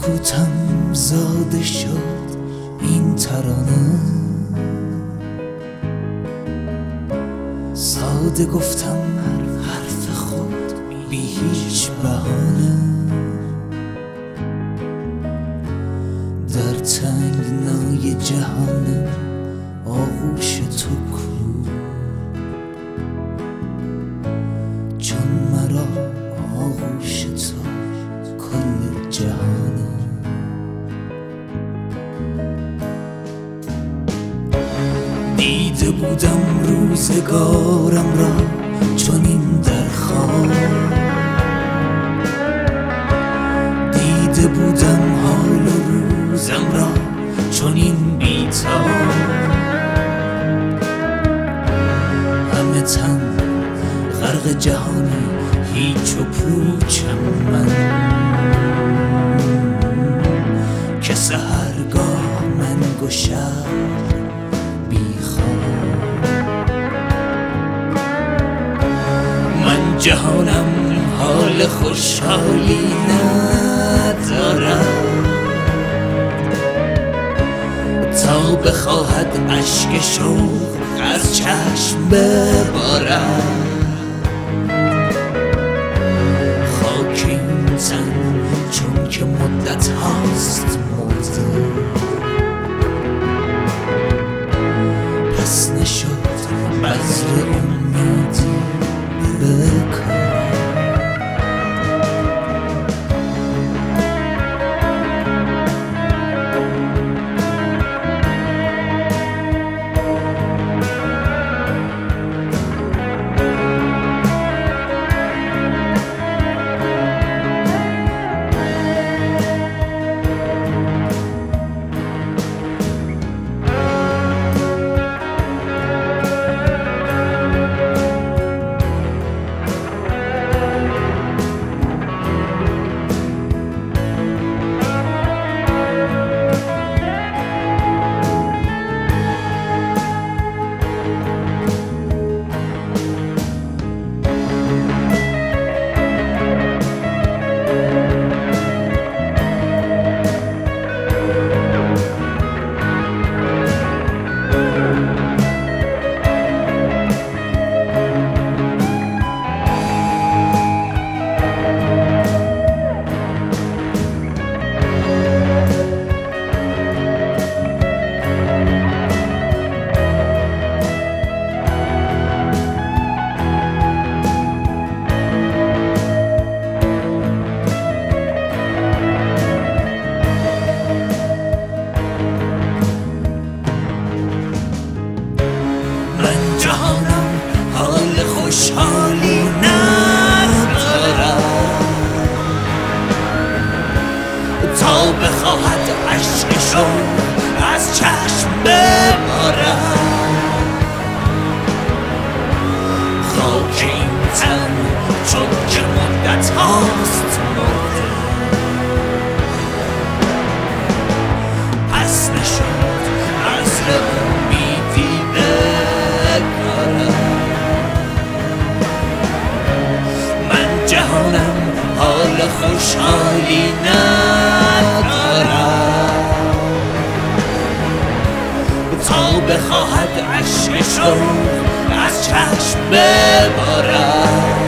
سکوتم زاده شد این ترانه، ساده گفتم حرف خود بی هیچ بهانه، در تنگنای جهانم آغوش تو کو، چون مرا آغوش تو کل جهانه. دیده بودم روزگارم را چنین در خواب، دیده بودم حال و روزم را چنین بی‌تاب، همه تن غرق جهانی هیچ و پوچم من، که سحرگاه من گشر جهانم حال خوشحالی ندارد تا بخواهد اشک شوق از چشم ببارد. خاک این تن چون که مدت هاست مرده، پس نشد بذر امیدی بکن. جهانم حال خوشحالی ندارد تا بخواهد اشک شوق از چشم ببارد. خاک این تن چون که مدت هاست مرده، پس نشد عذر امیدی جهانم حال خوشحالی ندارد تا بخواهد اشک شوق از چشم ببارد.